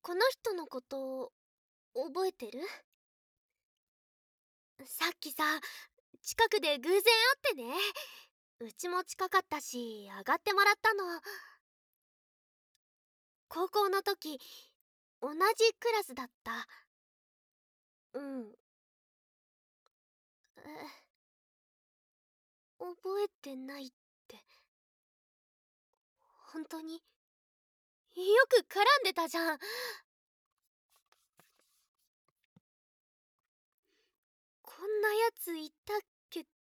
この人のこと覚えてる？さっきさ、近くで偶然会ってね。うちも近かったし上がってもらったの。高校の時同じクラスだった。うん。覚えてないって？本当に？よく絡んでたじゃん。こんなやついたっけって。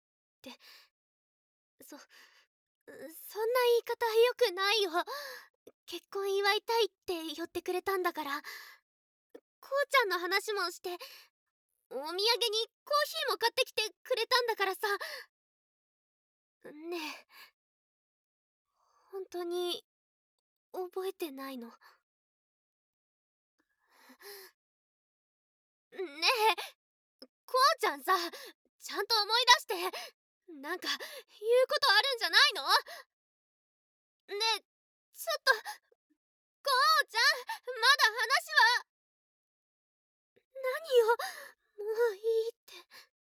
そんな言い方よくないよ。結婚祝いたいって言ってくれたんだから。こうちゃんの話もして、お土産にコーヒーも買ってきてくれたんだからさ。ねえ、本当に覚えてないの？ねえ、こうちゃんさ、ちゃんと思い出して。なんか言うことあるんじゃないの？ねえ、ちょっと、こうちゃん、まだ話は。何よ、もういいって。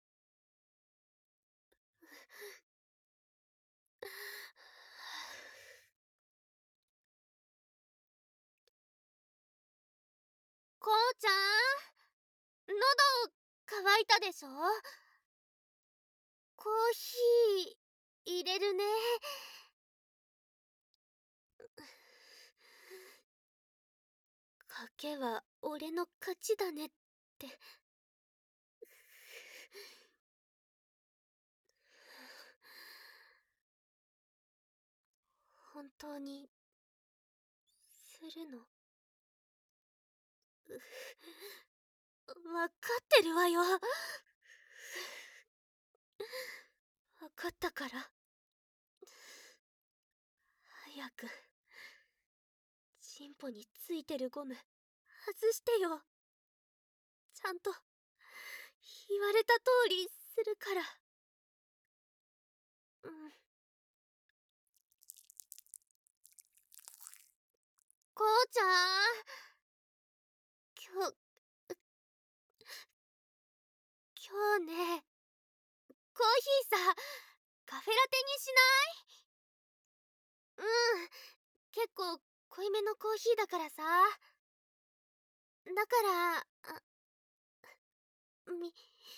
こうちゃん、喉乾いたでしょ？コーヒー入れるね。賭けは俺の勝ちだねって。本当にするの？わかってるわよ。わかったから、早くチンポについてるゴム外してよ。ちゃんと言われた通りするから。うん。こうちゃん、今日ね、コーヒーさ、カフェラテにしない？うん、結構濃いめのコーヒーだからさ。だからミ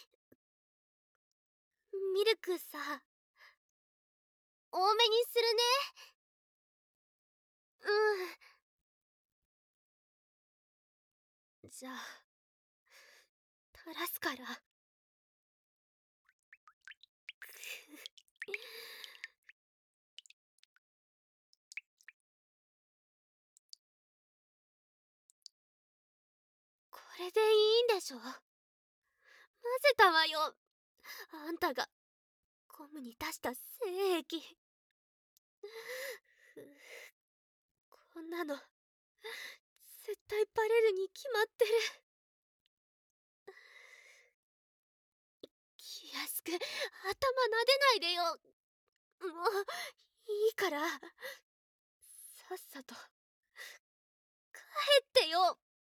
ミルクさ、多めにするね。うん。じゃあ垂らすから。これでいいんでしょ？混ぜたわよ、あんたがゴムに出した精液。こんなの絶対バレるに決まってる。気安く頭撫でないでよ。もういいから、さっさと帰ってよ。